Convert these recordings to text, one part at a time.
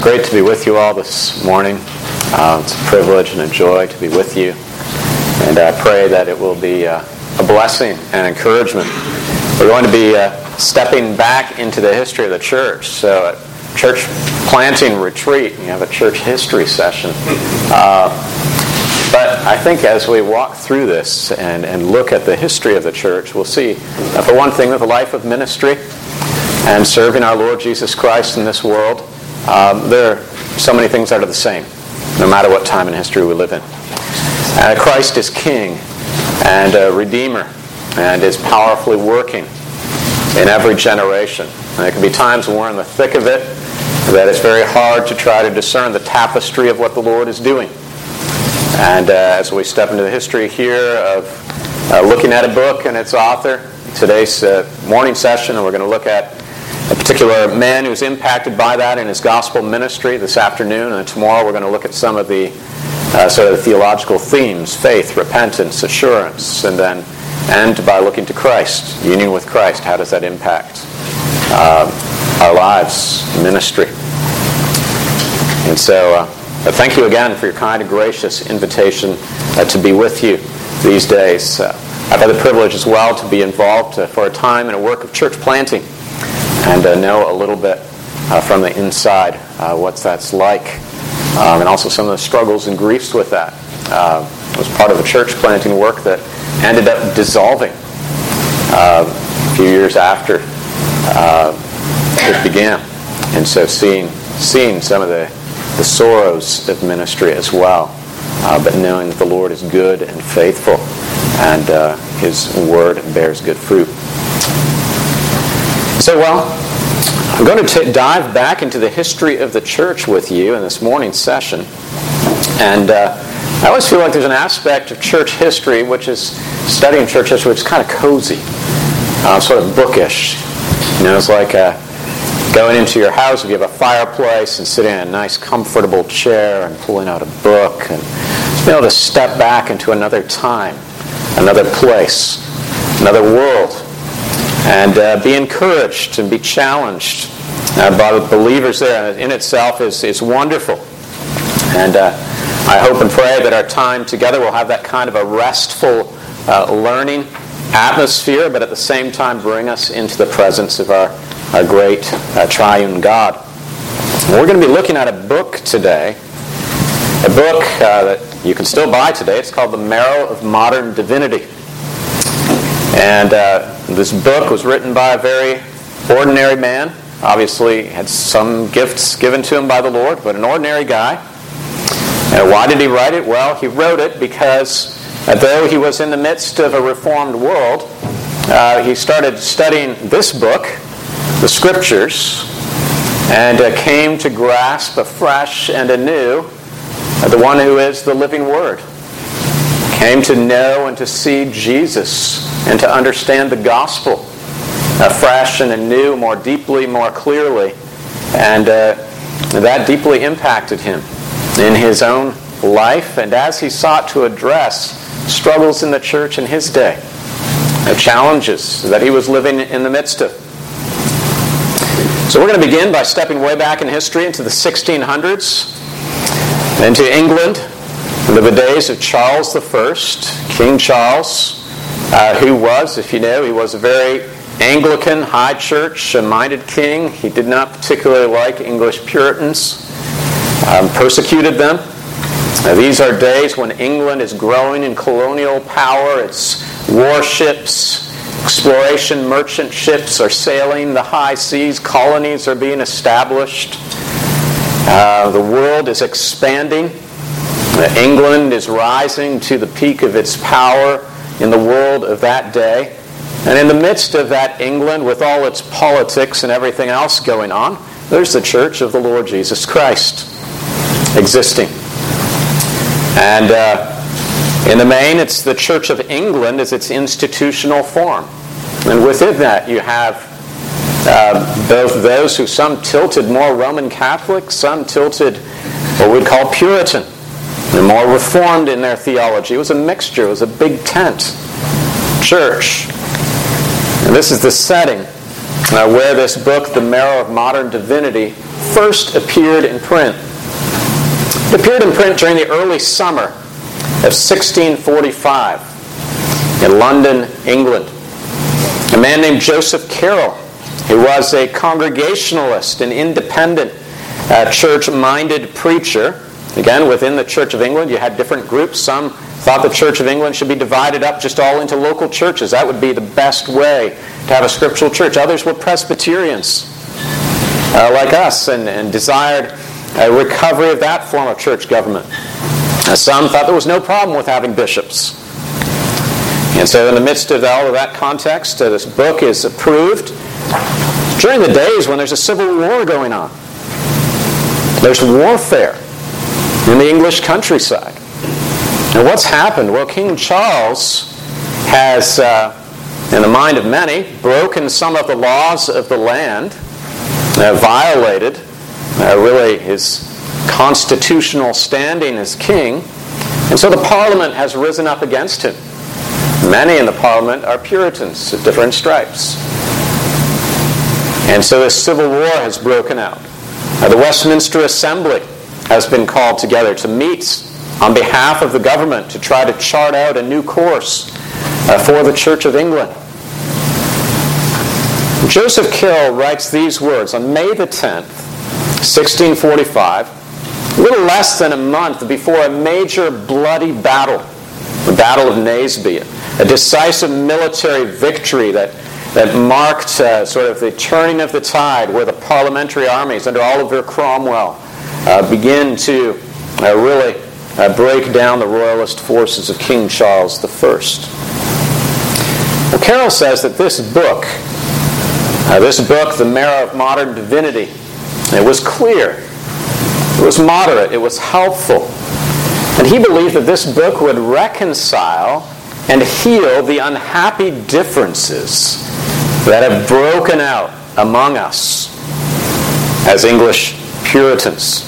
Great to be with you all this morning. It's a privilege and a joy to be with you. And I pray that it will be a blessing and encouragement. We're going to be stepping back into the history of the church. So at church planting retreat, you have a church history session. But I think as we walk through this and look at the history of the church, we'll see, for one thing, that the life of ministry and serving our Lord Jesus Christ in this world, there are so many things that are the same, no matter what time in history we live in. Christ is King and a Redeemer and is powerfully working in every generation. And there can be times when we're in the thick of it that it's very hard to try to discern the tapestry of what the Lord is doing. And as we step into the history here of looking at a book and its author, today's morning session, and we're going to look at a particular man who's impacted by that in his gospel ministry this afternoon, and then tomorrow we're going to look at some of the sort of theological themes: faith, repentance, assurance, and then end by looking to Christ, union with Christ. How does that impact our lives, ministry? And so thank you again for your kind and gracious invitation to be with you these days. I've had the privilege as well to be involved for a time in a work of church planting, and know a little bit from the inside what that's like, and also some of the struggles and griefs with that. It was part of a church planting work that ended up dissolving a few years after it began. And so seeing some of the sorrows of ministry as well, but knowing that the Lord is good and faithful, and His Word bears good fruit. So, I'm going to dive back into the history of the church with you in this morning's session. And I always feel like there's an aspect of church history, which is studying church history, which is kind of cozy, sort of bookish. You know, it's like going into your house, if you have a fireplace, and sitting in a nice, comfortable chair and pulling out a book, and just being able to step back into another time, another place, another world, and be encouraged and be challenged by the believers there. In itself is wonderful. And I hope and pray that our time together will have that kind of a restful learning atmosphere, but at the same time bring us into the presence of our great triune God. And we're going to be looking at a book today, a book that you can still buy today. It's called The Marrow of Modern Divinity. And this book was written by a very ordinary man. Obviously, had some gifts given to him by the Lord, but an ordinary guy. And why did he write it? Well, he wrote it because though he was in the midst of a reformed world, he started studying this book, the Scriptures, and came to grasp afresh and anew the one who is the living Word. Came to know and to see Jesus and to understand the gospel afresh and anew, more deeply, more clearly. And that deeply impacted him in his own life, and as he sought to address struggles in the church in his day, the challenges that he was living in the midst of. So we're going to begin by stepping way back in history into the 1600s, into England, into the days of Charles I, King Charles, who was, if you know, he was a very Anglican, high church-minded king. He did not particularly like English Puritans, persecuted them. These are days when England is growing in colonial power. Its warships, exploration merchant ships are sailing the high seas. Colonies are being established. The world is expanding. England is rising to the peak of its power in the world of that day. And in the midst of that England, with all its politics and everything else going on, there's the Church of the Lord Jesus Christ existing. And in the main, it's the Church of England as its institutional form. And within that, you have both those who some tilted more Roman Catholic, some tilted what we'd call Puritan, and more Reformed in their theology. It was a mixture. It was a big tent church. And this is the setting where this book, The Marrow of Modern Divinity, first appeared in print. It appeared in print during the early summer of 1645 in London, England. A man named Joseph Carroll, who was a Congregationalist and independent church-minded preacher. Again, within the Church of England, you had different groups. Some thought the Church of England should be divided up just all into local churches. That would be the best way to have a scriptural church. Others were Presbyterians, like us, and desired a recovery of that form of church government. Some thought there was no problem with having bishops. And so in the midst of all of that context, this book is approved during the days when there's a civil war going on. There's warfare in the English countryside. And what's happened? Well, King Charles has, in the mind of many, broken some of the laws of the land, violated really his constitutional standing as king, and so the Parliament has risen up against him. Many in the Parliament are Puritans of different stripes. And so this civil war has broken out. The Westminster Assembly has been called together to meet on behalf of the government to try to chart out a new course for the Church of England. Joseph Carroll writes these words on May the 10th, 1645, a little less than a month before a major bloody battle, the Battle of Naseby, a decisive military victory that marked sort of the turning of the tide, where the parliamentary armies under Oliver Cromwell begin to really break down the royalist forces of King Charles I. Well, Carroll says that this book, The Marrow of Modern Divinity, it was clear, it was moderate, it was helpful. And he believed that this book would reconcile and heal the unhappy differences that have broken out among us as English Puritans.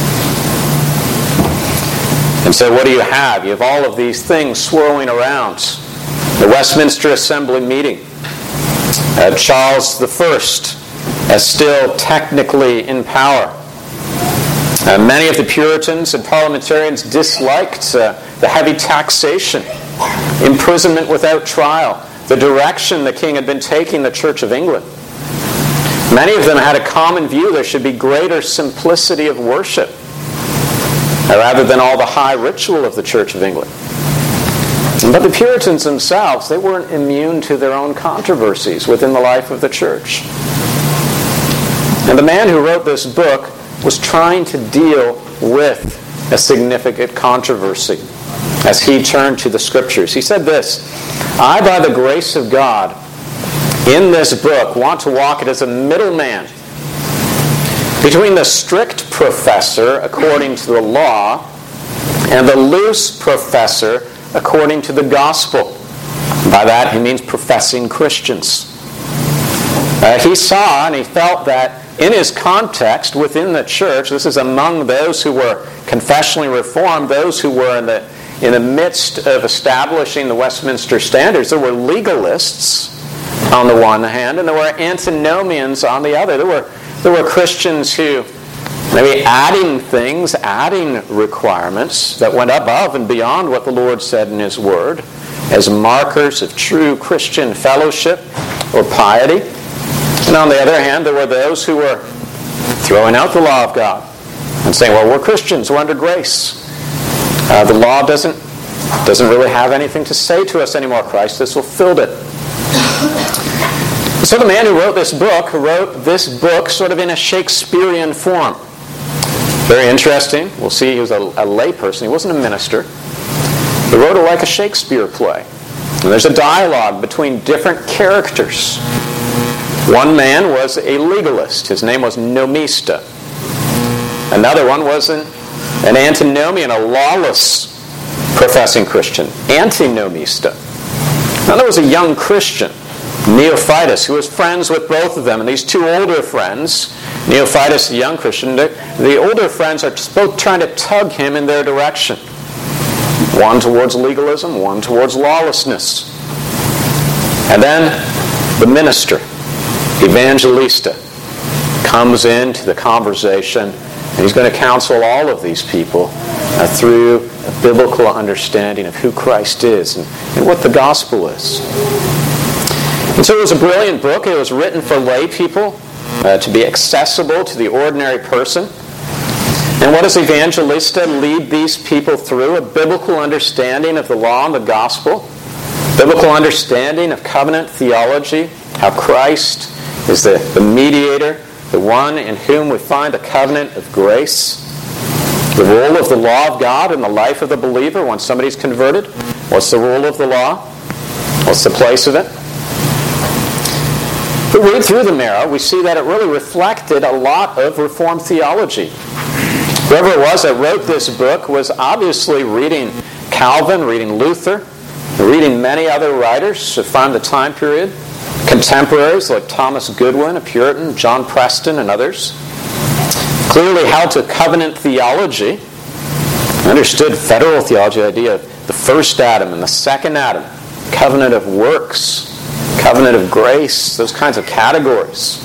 And so what do you have? You have all of these things swirling around. The Westminster Assembly meeting. Charles I as still technically in power. Many of the Puritans and parliamentarians disliked the heavy taxation, imprisonment without trial, the direction the king had been taking the Church of England. Many of them had a common view there should be greater simplicity of worship, rather than all the high ritual of the Church of England. But the Puritans themselves, they weren't immune to their own controversies within the life of the church. And the man who wrote this book was trying to deal with a significant controversy as he turned to the Scriptures. He said this, "I, by the grace of God, in this book, want to walk it as a middleman between the strict professor according to the law and the loose professor according to the gospel." By that he means professing Christians. He saw and he felt that in his context within the church, this is among those who were confessionally reformed, those who were in the midst of establishing the Westminster Standards, there were legalists on the one hand, and there were antinomians on the other. There were Christians who maybe adding things, adding requirements that went above and beyond what the Lord said in His Word as markers of true Christian fellowship or piety. And on the other hand, there were those who were throwing out the law of God and saying, well, we're Christians, we're under grace. The law doesn't really have anything to say to us anymore. Christ has fulfilled it. So the man who wrote this book sort of in a Shakespearean form. Very interesting. We'll see he was a layperson. He wasn't a minister. He wrote it like a Shakespeare play. And there's a dialogue between different characters. One man was a legalist. His name was Nomista. Another one was an antinomian, a lawless professing Christian, antinomista. Now there was a young Christian, Neophytus, who was friends with both of them. And these two older friends, Neophytus, the young Christian, the older friends are both trying to tug him in their direction. One towards legalism, one towards lawlessness. And then the minister, Evangelista, comes into the conversation, and he's going to counsel all of these people through a biblical understanding of who Christ is and what the gospel is. And so it was a brilliant book. It was written for lay people to be accessible to the ordinary person. And what does Evangelista lead these people through? A biblical understanding of the law and the gospel, biblical understanding of covenant theology, how Christ is the mediator, the one in whom we find the covenant of grace, the role of the law of God in the life of the believer when somebody's converted. What's the role of the law? What's the place of it? If we read through the Marrow, we see that it really reflected a lot of Reformed theology. Whoever it was that wrote this book was obviously reading Calvin, reading Luther, reading many other writers from the time period, contemporaries like Thomas Goodwin, a Puritan, John Preston, and others. Clearly held to covenant theology, understood federal theology, the idea of the first Adam and the second Adam, covenant of works, covenant of grace, those kinds of categories.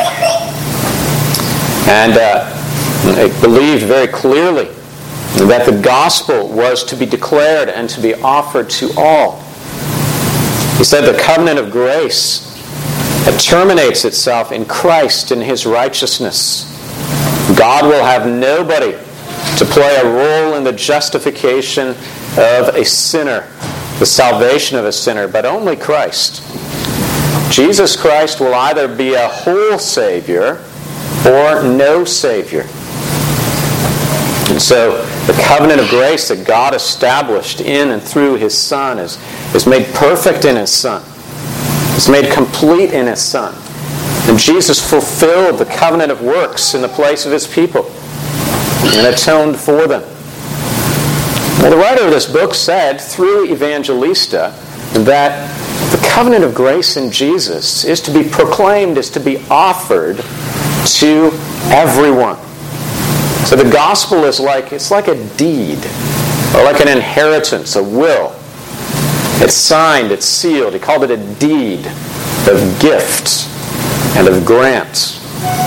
And they believed very clearly that the gospel was to be declared and to be offered to all. He said the covenant of grace terminates itself in Christ and His righteousness. God will have nobody to play a role in the justification of a sinner, the salvation of a sinner, but only Christ. Jesus Christ will either be a whole Savior or no Savior. And so the covenant of grace that God established in and through His Son is made perfect in His Son. It's made complete in His Son. And Jesus fulfilled the covenant of works in the place of His people and atoned for them. Well, the writer of this book said through Evangelista that the covenant of grace in Jesus is to be proclaimed, is to be offered to everyone. So the gospel is like a deed, or like an inheritance, a will. It's signed, it's sealed. He called it a deed of gift and of grant.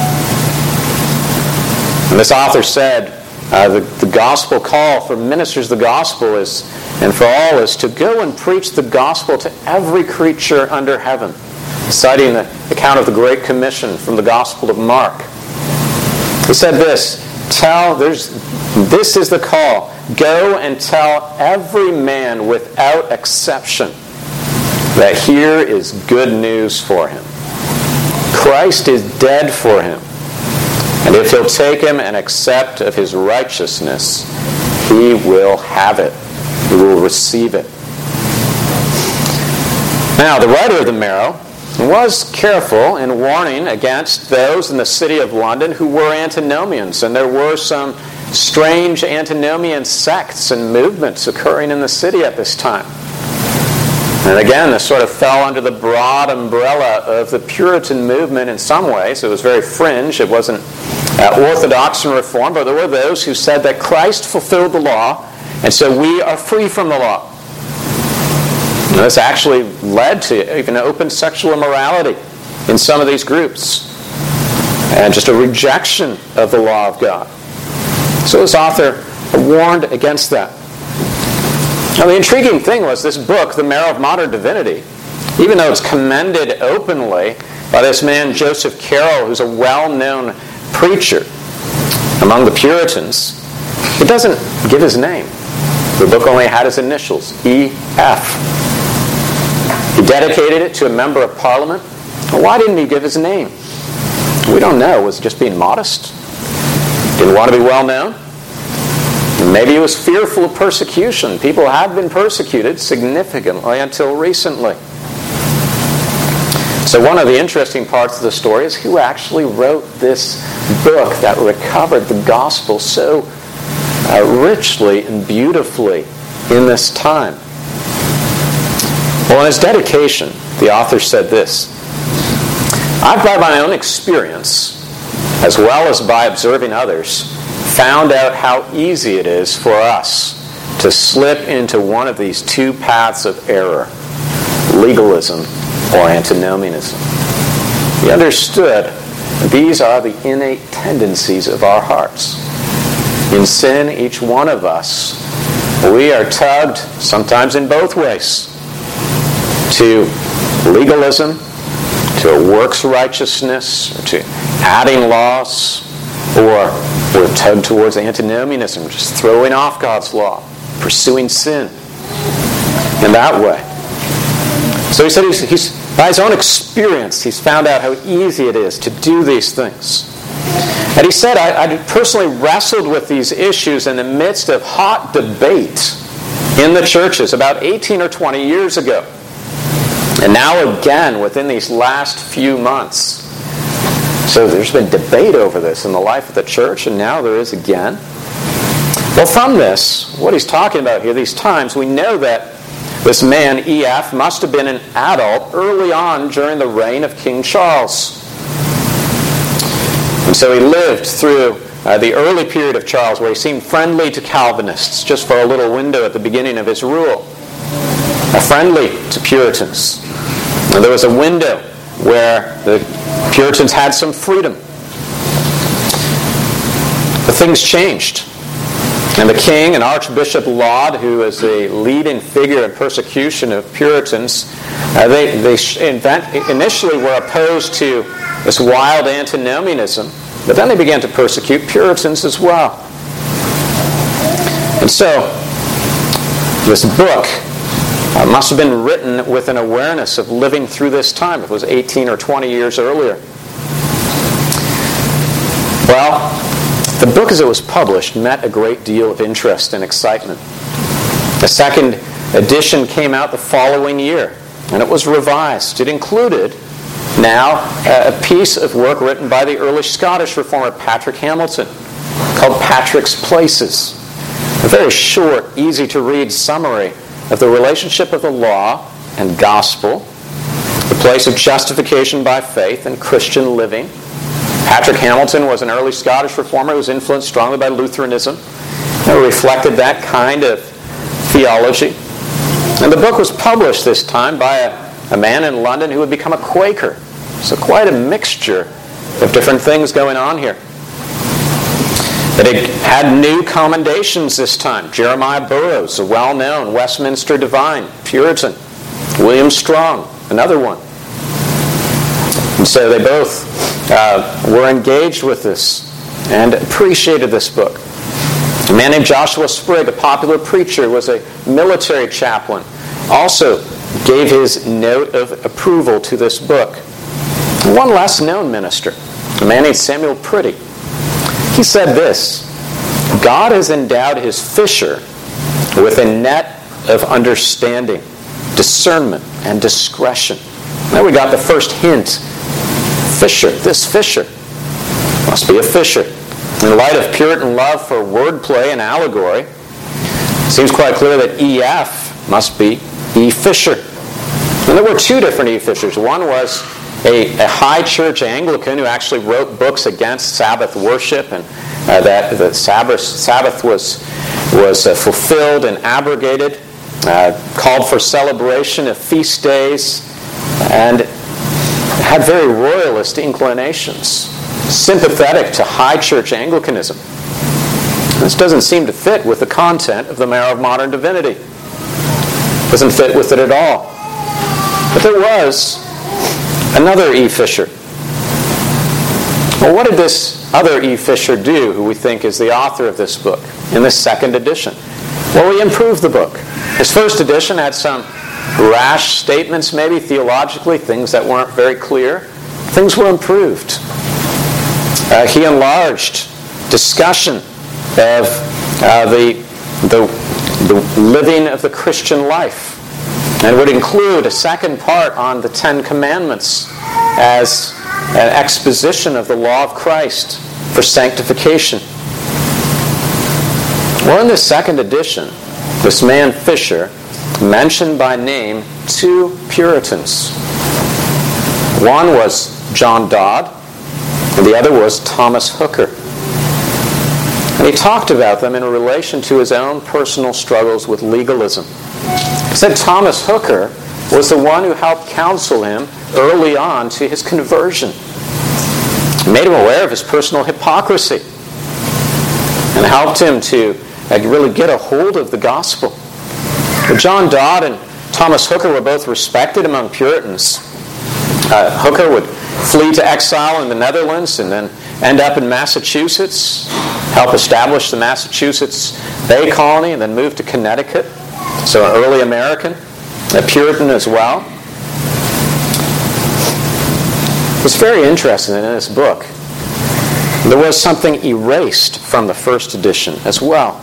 And this author said the gospel call for ministers of the gospel is, and for all, is to go and preach the gospel to every creature under heaven, citing the account of the Great Commission from the Gospel of Mark. He said this, this is the call. Go and tell every man without exception that here is good news for him. Christ is dead for him. And if he'll take him and accept of his righteousness, he will have it. He will receive it. Now, the writer of the Marrow was careful in warning against those in the city of London who were antinomians, and there were some strange antinomian sects and movements occurring in the city at this time. And again, this sort of fell under the broad umbrella of the Puritan movement in some ways. It was very fringe. It wasn't orthodox and reformed, but there were those who said that Christ fulfilled the law, and so we are free from the law. And this actually led to even open sexual immorality in some of these groups, and just a rejection of the law of God. So this author warned against that. Now, the intriguing thing was this book, The Marrow of Modern Divinity, even though it's commended openly by this man Joseph Carroll, who's a well-known preacher among the Puritans, it doesn't give his name. The book only had his initials, E.F. He dedicated it to a member of Parliament. Well, why didn't he give his name? We don't know. Was he just being modest? Didn't want to be well known? Maybe he was fearful of persecution. People have been persecuted significantly until recently. So one of the interesting parts of the story is who actually wrote this book that recovered the gospel so richly and beautifully in this time. Well, in his dedication, the author said this: I've, by my own experience, as well as by observing others, found out how easy it is for us to slip into one of these two paths of error, legalism or antinomianism. He understood These are the innate tendencies of our hearts. In sin, each one of us, we are tugged, sometimes in both ways, to legalism, to a works righteousness, or to adding laws, or we're tugged towards antinomianism, just throwing off God's law, pursuing sin in that way. So he said he's by his own experience, he's found out how easy it is to do these things. And he said, I personally wrestled with these issues in the midst of hot debate in the churches about 18 or 20 years ago. And now again, within these last few months. So there's been debate over this in the life of the church, and now there is again. Well, from this, what he's talking about here, these times, we know that this man, E.F., must have been an adult early on during the reign of King Charles. And so he lived through the early period of Charles where he seemed friendly to Calvinists just for a little window at the beginning of his rule. Friendly to Puritans. And there was a window where the Puritans had some freedom. But things changed. And the king and Archbishop Laud, who is a leading figure in persecution of Puritans, they initially were opposed to this wild antinomianism, but then they began to persecute Puritans as well. And so, this book must have been written with an awareness of living through this time. It was 18 or 20 years earlier. Well, the book as it was published met a great deal of interest and excitement. The second edition came out the following year, and it was revised. It included now a piece of work written by the early Scottish reformer Patrick Hamilton called Patrick's Places. A very short, easy-to-read summary of the relationship of the law and gospel, the place of justification by faith and Christian living. Patrick Hamilton was an early Scottish reformer who was influenced strongly by Lutheranism and reflected that kind of theology. And the book was published this time by a man in London who had become a Quaker. So quite a mixture of different things going on here. But it had new commendations this time. Jeremiah Burroughs, a well-known Westminster divine, Puritan. William Strong, another one. And so they both were engaged with this and appreciated this book. A man named Joshua Sprigg, a popular preacher, was a military chaplain, also gave his note of approval to this book. One less known minister, a man named Samuel Priddy, he said this: God has endowed his fisher with a net of understanding, discernment, and discretion. Now we got the first hint. Fisher, this fisher, must be a fisher. In light of Puritan love for wordplay and allegory, it seems quite clear that E.F. must be E. Fisher. And there were two different E. Fishers. One was a high church Anglican who actually wrote books against Sabbath worship, and that the Sabbath was fulfilled and abrogated, called for celebration of feast days, and had very royalist inclinations, sympathetic to high church Anglicanism. This doesn't seem to fit with the content of the Marrow of Modern Divinity. Doesn't fit with it at all. But there was another E. Fisher. Well, what did this other E. Fisher do, who we think is the author of this book, in this second edition? Well, he improved the book. His first edition had some rash statements, maybe theologically, things that weren't very clear. Things were improved. He enlarged discussion of the living of the Christian life, and would include a second part on the Ten Commandments as an exposition of the law of Christ for sanctification. Well, in this second edition, this man Fisher mentioned by name two Puritans. One was John Dodd, and the other was Thomas Hooker. And he talked about them in relation to his own personal struggles with legalism. He said Thomas Hooker was the one who helped counsel him early on to his conversion. made him aware of his personal hypocrisy and helped him to really get a hold of the gospel. John Dodd and Thomas Hooker were both respected among Puritans. Hooker would flee to exile in the Netherlands and then end up in Massachusetts, help establish the Massachusetts Bay Colony, and then move to Connecticut. So an early American, a Puritan as well. It's very interesting in this book. There was something erased from the first edition as well.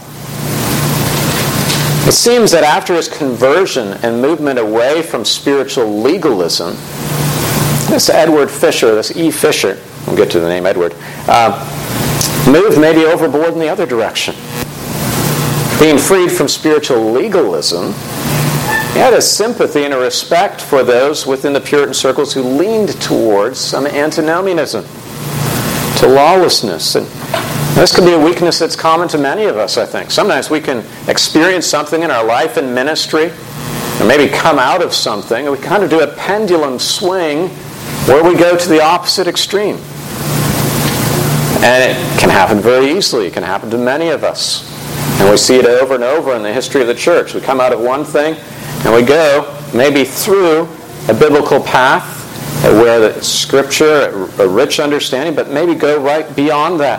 It seems that after his conversion and movement away from spiritual legalism, this Edward Fisher, this E. Fisher, we'll get to the name Edward, moved maybe overboard in the other direction. Being freed from spiritual legalism, he had a sympathy and a respect for those within the Puritan circles who leaned towards some antinomianism, to lawlessness. And this can be a weakness that's common to many of us, I think. Sometimes we can experience something in our life and ministry, or maybe come out of something, and we kind of do a pendulum swing where we go to the opposite extreme. And it can happen very easily. It can happen to many of us. And we see it over and over in the history of the church. We come out of one thing, and we go maybe through a biblical path where the Scripture, a rich understanding, but maybe go right beyond that.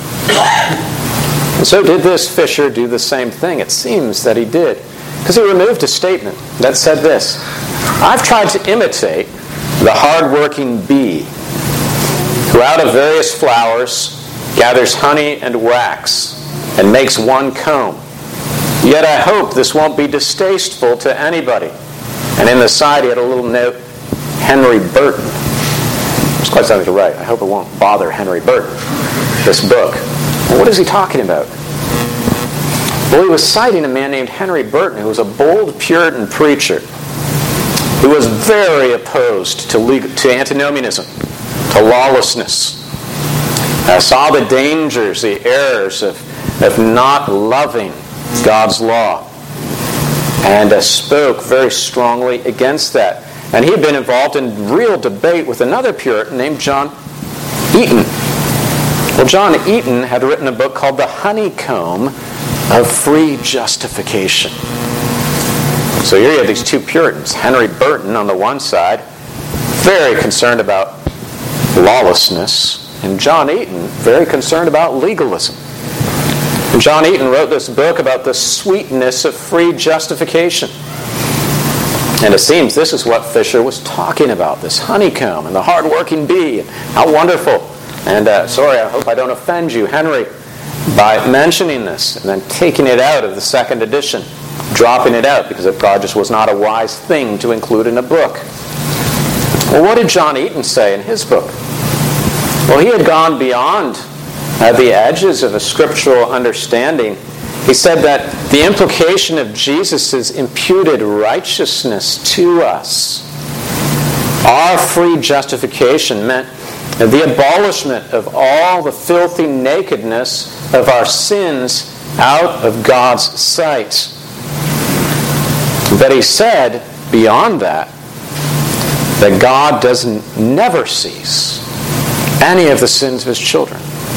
And so did this Fisher do the same thing? It seems that he did. Because he removed a statement that said this: I've tried to imitate the hard-working bee, who out of various flowers gathers honey and wax and makes one comb. Yet I hope this won't be distasteful to anybody. And in the side he had a little note, Henry Burton. It's quite something to write. I hope it won't bother Henry Burton, this book. Well, what is he talking about? Well, he was citing a man named Henry Burton, who was a bold Puritan preacher who was very opposed to antinomianism, to lawlessness. Saw the dangers, the errors of not loving God's law, and spoke very strongly against that. And he had been involved in real debate with another Puritan named John Eaton. Well, John Eaton had written a book called The Honeycomb of Free Justification. So here you have these two Puritans, Henry Burton on the one side, very concerned about lawlessness, and John Eaton, very concerned about legalism. And John Eaton wrote this book about the sweetness of free justification. And it seems this is what Fisher was talking about, this honeycomb and the hard-working bee. How wonderful. And sorry, I hope I don't offend you, Henry, by mentioning this and then taking it out of the second edition, dropping it out because it probably just was not a wise thing to include in a book. Well, what did John Eaton say in his book? Well, he had gone beyond the edges of a scriptural understanding. He said that the implication of Jesus' imputed righteousness to us, our free justification, meant the abolishment of all the filthy nakedness of our sins out of God's sight. But he said, beyond that God never sees any of the sins of his children.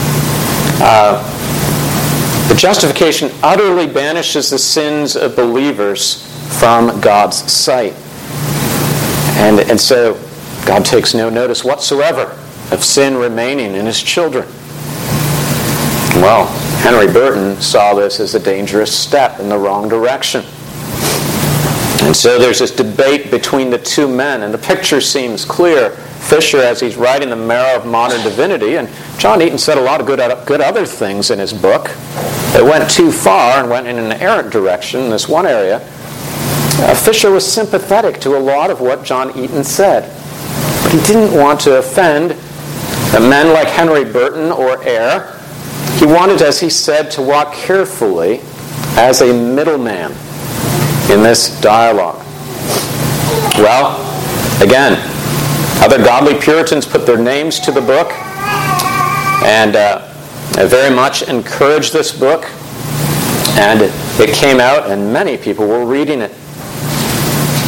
The justification utterly banishes the sins of believers from God's sight. And so God takes no notice whatsoever of sin remaining in his children. Well, Henry Burton saw this as a dangerous step in the wrong direction. And so there's this debate between the two men, and the picture seems clear. Fisher, as he's writing The Marrow of Modern Divinity, and John Eaton said a lot of good other things in his book. They went too far and went in an errant direction in this one area. Fisher was sympathetic to a lot of what John Eaton said. But he didn't want to offend men like Henry Burton or Eyre. He wanted, as he said, to walk carefully as a middleman in this dialogue. Well, again, other godly Puritans put their names to the book and very much encouraged this book. And it came out and many people were reading it.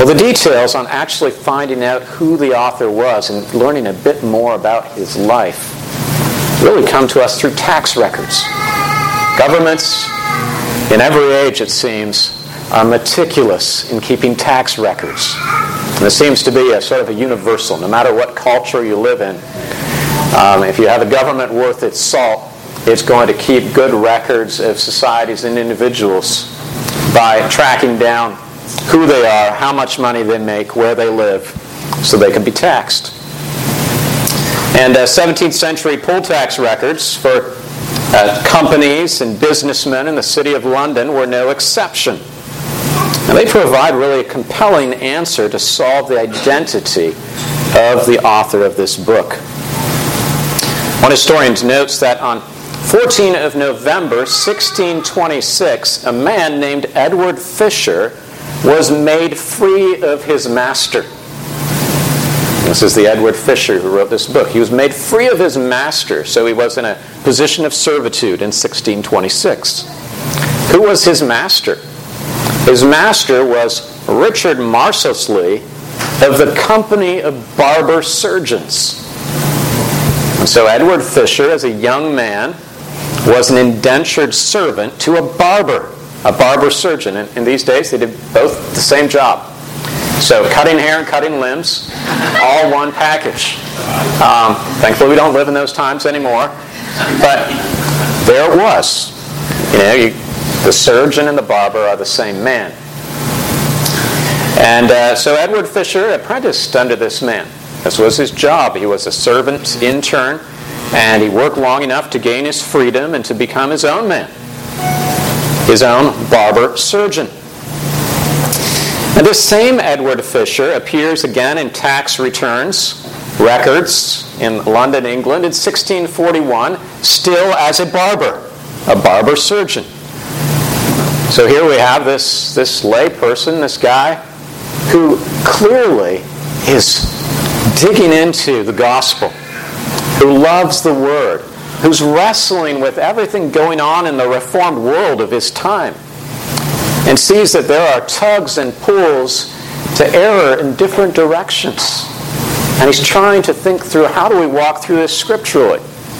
Well, the details on actually finding out who the author was and learning a bit more about his life really come to us through tax records. Governments in every age, it seems, are meticulous in keeping tax records. And this seems to be a sort of a universal, no matter what culture you live in. If you have a government worth its salt, it's going to keep good records of societies and individuals by tracking down who they are, how much money they make, where they live, so they can be taxed. And 17th century poll tax records for companies and businessmen in the city of London were no exception. And they provide really a compelling answer to solve the identity of the author of this book. One historian notes that on 14 of November 1626, a man named Edward Fisher was made free of his master. This is the Edward Fisher who wrote this book. He was made free of his master, so he was in a position of servitude in 1626. Who was his master? His master was Richard Marsosleigh of the Company of Barber Surgeons. And so Edward Fisher, as a young man, was an indentured servant to a barber surgeon. And in these days, they did both the same job. So cutting hair and cutting limbs, all one package. Thankfully, we don't live in those times anymore. But there it was. The surgeon and the barber are the same man. And so Edward Fisher apprenticed under this man. This was his job. He was a servant intern, and he worked long enough to gain his freedom and to become his own man, his own barber surgeon. And this same Edward Fisher appears again in tax returns, records in London, England in 1641, still as a barber surgeon. So here we have this lay person, this guy, who clearly is digging into the gospel, who loves the Word, who's wrestling with everything going on in the Reformed world of his time, and sees that there are tugs and pulls to error in different directions. And he's trying to think through, how do we walk through this scripturally?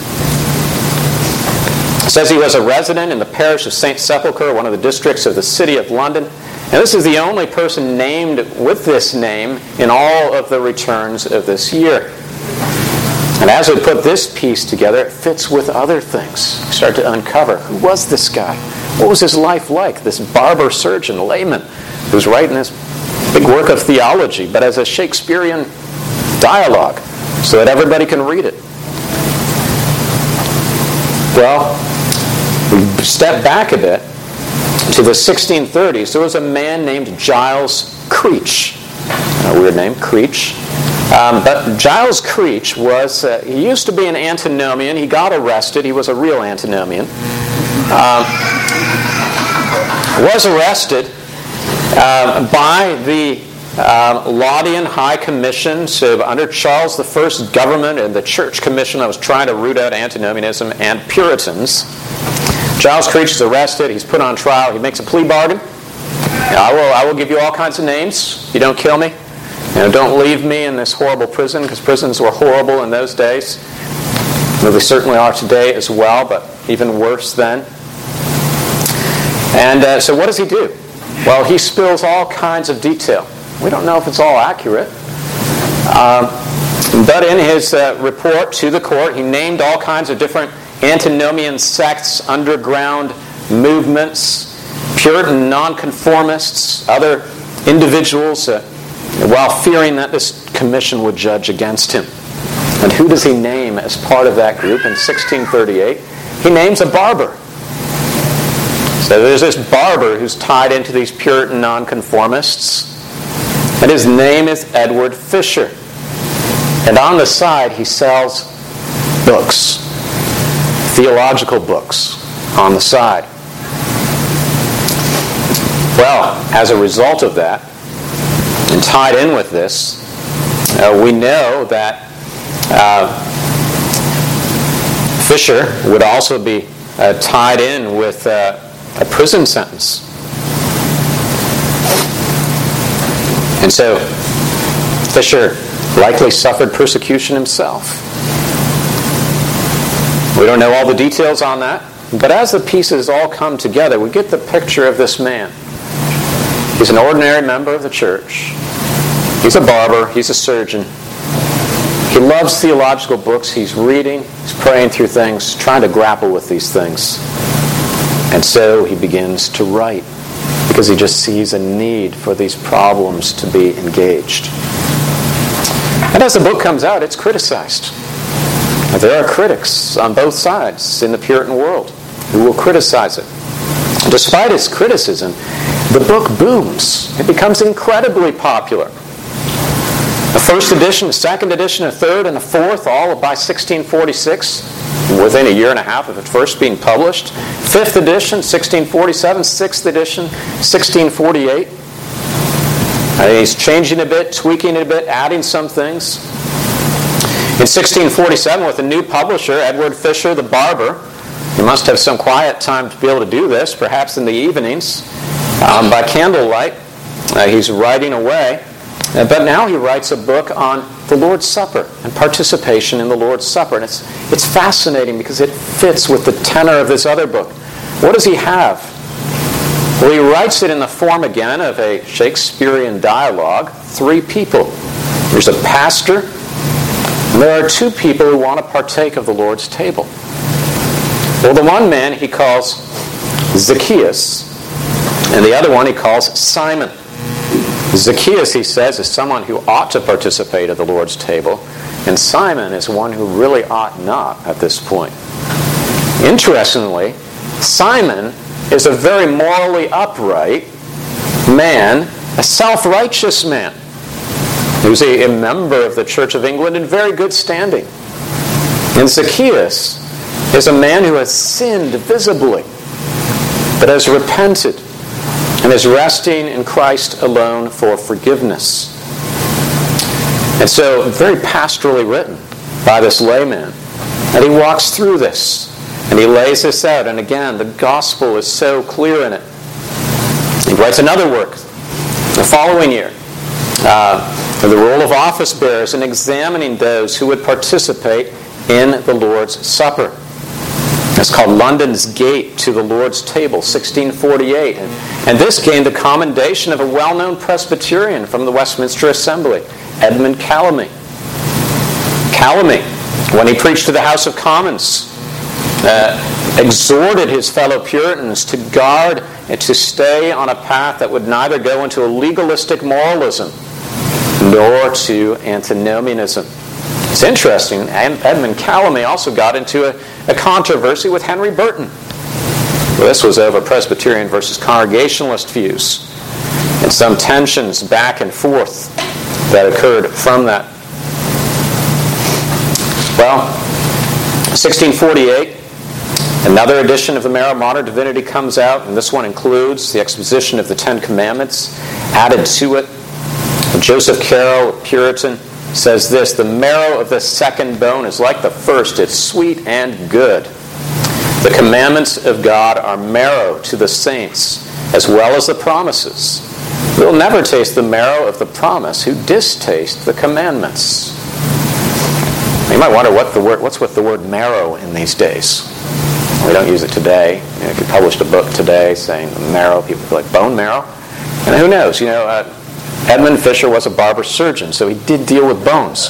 It says he was a resident in the parish of St. Sepulchre, one of the districts of the city of London. And this is the only person named with this name in all of the returns of this year. And as we put this piece together, it fits with other things. We start to uncover, who was this guy? What was his life like? This barber surgeon, layman, who's writing this big work of theology, but as a Shakespearean dialogue, so that everybody can read it. Well, we step back a bit to the 1630s. There was a man named Giles Creech. A weird name, Creech. But Giles Creech was, he used to be an antinomian. He got arrested. He was a real antinomian. Was arrested by the Laudian High Commission. So under Charles I's government and the Church Commission that was trying to root out antinomianism and Puritans, Giles Creech is arrested. He's put on trial. He makes a plea bargain. I will give you all kinds of names. You don't kill me. Don't leave me in this horrible prison, because prisons were horrible in those days. They certainly are today as well, but even worse then. And so what does he do? Well, he spills all kinds of detail. We don't know if it's all accurate. But in his report to the court, he named all kinds of different antinomian sects, underground movements, Puritan nonconformists, other individuals, while fearing that this commission would judge against him. And who does he name as part of that group in 1638? He names a barber. So there's this barber who's tied into these Puritan nonconformists, and his name is Edward Fisher. And on the side, he sells books, theological books on the side. Well, as a result of that, and tied in with this, we know that Fisher would also be tied in with a prison sentence. And so Fisher likely suffered persecution himself. We don't know all the details on that, but as the pieces all come together, we get the picture of this man. He's an ordinary member of the church. He's a barber. He's a surgeon. He loves theological books. He's reading. He's praying through things, trying to grapple with these things. And so he begins to write because he just sees a need for these problems to be engaged. And as the book comes out, it's criticized. There are critics on both sides in the Puritan world who will criticize it. Despite its criticism, the book booms. It becomes incredibly popular. A first edition, a second edition, a third, and a fourth, all by 1646, within a year and a half of it first being published. Fifth edition, 1647, sixth edition, 1648. He's changing a bit, tweaking it a bit, adding some things. In 1647, with a new publisher, Edward Fisher, the barber, he must have some quiet time to be able to do this, perhaps in the evenings, by candlelight. He's writing away. But now he writes a book on the Lord's Supper and participation in the Lord's Supper. And it's fascinating because it fits with the tenor of this other book. What does he have? Well, he writes it in the form again of a Shakespearean dialogue. Three people. There's a pastor, and there are two people who want to partake of the Lord's table. Well, the one man he calls Zacchaeus, and the other one he calls Simon. Zacchaeus, he says, is someone who ought to participate at the Lord's table, and Simon is one who really ought not at this point. Interestingly, Simon is a very morally upright man, a self-righteous man, who's a member of the Church of England in very good standing. And Zacchaeus is a man who has sinned visibly, but has repented and is resting in Christ alone for forgiveness. And so, very pastorally written by this layman. And he walks through this, and he lays this out. And again, the gospel is so clear in it. He writes another work the following year, the role of office bearers in examining those who would participate in the Lord's Supper. It's called London's Gate to the Lord's Table, 1648. And this gained the commendation of a well-known Presbyterian from the Westminster Assembly, Edmund Calamy. Calamy, when he preached to the House of Commons, exhorted his fellow Puritans to guard and to stay on a path that would neither go into a legalistic moralism nor to antinomianism. It's interesting, Edmund Calamy also got into a controversy with Henry Burton. Well, this was over Presbyterian versus Congregationalist views, and some tensions back and forth that occurred from that. Well, 1648, another edition of the Marrow Modern Divinity comes out, and this one includes the exposition of the Ten Commandments added to it. Joseph Carroll, a Puritan, says this: the marrow of the second bone is like the first, it's sweet and good. The commandments of God are marrow to the saints, as well as the promises. We will never taste the marrow of the promise who distaste the commandments. You might wonder what's with the word marrow in these days. We don't use it today. If you published a book today saying marrow, people feel like bone marrow. And who knows? Edmund Fisher was a barber surgeon, so he did deal with bones.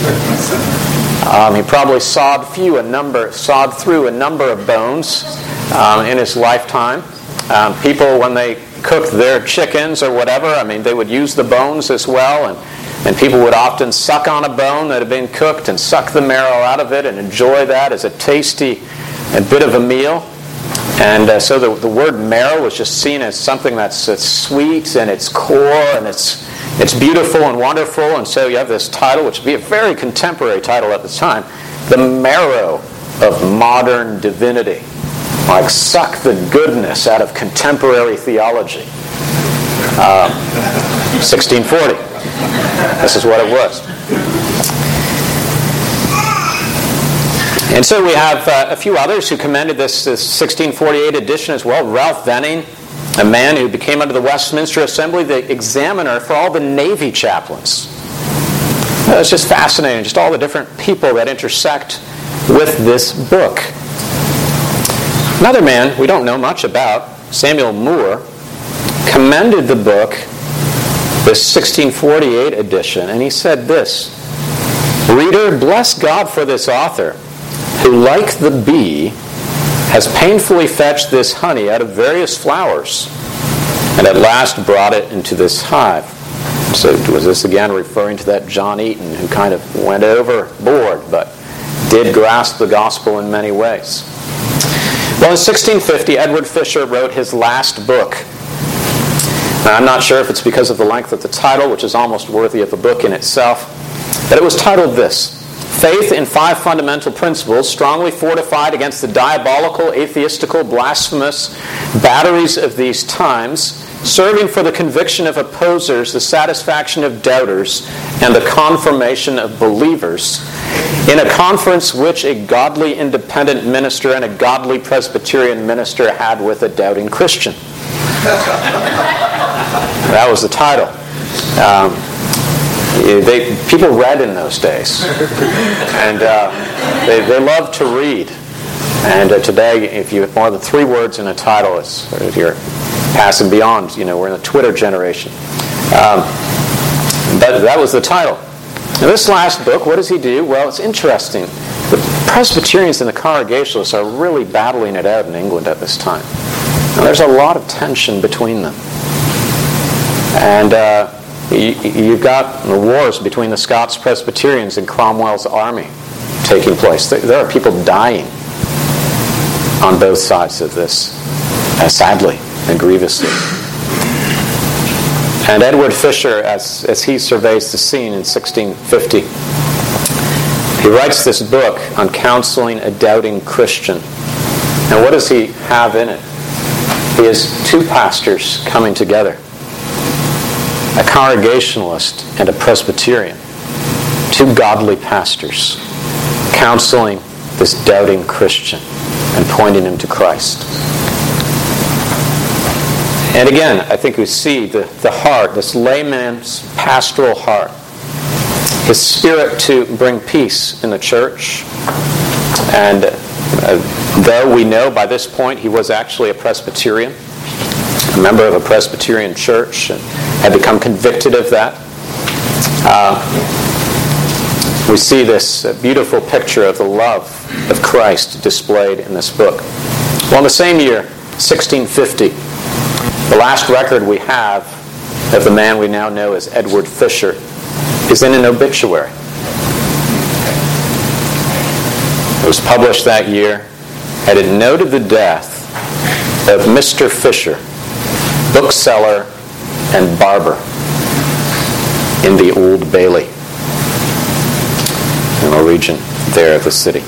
He probably sawed through a number of bones in his lifetime. People, when they cooked their chickens or whatever, they would use the bones as well, and people would often suck on a bone that had been cooked and suck the marrow out of it and enjoy that as a tasty bit of a meal. And so the word marrow was just seen as something that's sweet and it's core and it's beautiful and wonderful. And so you have this title, which would be a very contemporary title at the time, the marrow of modern divinity. Like suck the goodness out of contemporary theology. 1640. This is what it was. And so we have a few others who commended this 1648 edition as well. Ralph Venning, a man who became under the Westminster Assembly the examiner for all the Navy chaplains. It's just fascinating, just all the different people that intersect with this book. Another man we don't know much about, Samuel Moore, commended the book, this 1648 edition, and he said this: "Reader, bless God for this author, who, like the bee, has painfully fetched this honey out of various flowers, and at last brought it into this hive." So was this again referring to that John Eaton who kind of went overboard, but did grasp the gospel in many ways? Well, in 1650, Edward Fisher wrote his last book. Now, I'm not sure if it's because of the length of the title, which is almost worthy of a book in itself, but it was titled this: "Faith in 5 Fundamental Principles, strongly fortified against the diabolical, atheistical, blasphemous batteries of these times, serving for the conviction of opposers, the satisfaction of doubters, and the confirmation of believers, in a conference which a godly independent minister and a godly Presbyterian minister had with a doubting Christian." That was the title. People read in those days, and they loved to read. And today, if you have more than 3 words in a title, you're passing beyond. We're in the Twitter generation. But that was the title. Now, this last book, what does he do? Well, it's interesting. The Presbyterians and the Congregationalists are really battling it out in England at this time. Now, there's a lot of tension between them. And you've got the wars between the Scots Presbyterians and Cromwell's army taking place. There are people dying on both sides of this, sadly and grievously. And Edward Fisher, as he surveys the scene in 1650, he writes this book on counseling a doubting Christian. And what does he have in it? He has 2 pastors coming together, a Congregationalist and a Presbyterian, 2 godly pastors counseling this doubting Christian and pointing him to Christ. And again, I think we see the heart, this layman's pastoral heart, his spirit to bring peace in the church. And though we know by this point he was actually a Presbyterian, a member of a Presbyterian church, and had become convicted of that, we see this beautiful picture of the love of Christ displayed in this book. Well, in the same year, 1650, the last record we have of the man we now know as Edward Fisher is in an obituary. It was published that year, and it noted the death of Mr. Fisher, bookseller and barber in the Old Bailey, in the region there of the city.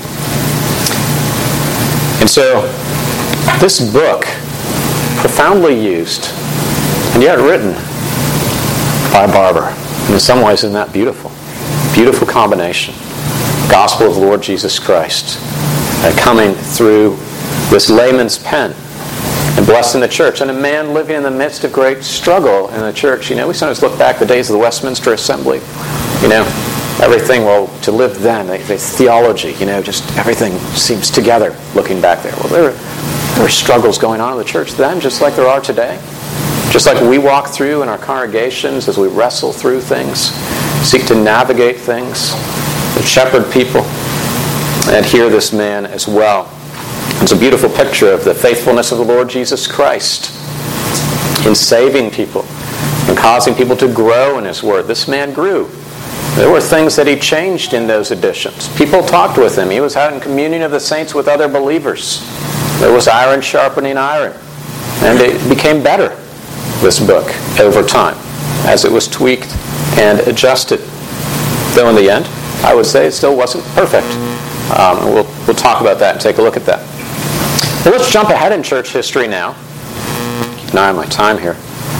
And so, this book, profoundly used, and yet written by a barber. And in some ways, isn't that beautiful? Beautiful combination. Gospel of the Lord Jesus Christ coming through this layman's pen and blessing the church. And a man living in the midst of great struggle in the church. We sometimes look back the days of the Westminster Assembly. Everything, to live then, the theology, just everything seems together looking back there. Well, there were struggles going on in the church then, just like there are today. Just like we walk through in our congregations as we wrestle through things, seek to navigate things, and shepherd people. And hear this man as well. It's a beautiful picture of the faithfulness of the Lord Jesus Christ in saving people and causing people to grow in His Word. This man grew. There were things that he changed in those editions. People talked with him. He was out in communion of the saints with other believers. There was iron sharpening iron. And it became better, this book, over time, as it was tweaked and adjusted. Though in the end, I would say it still wasn't perfect. We'll talk about that and take a look at that. Well, let's jump ahead in church history now. Keep an eye on my time here.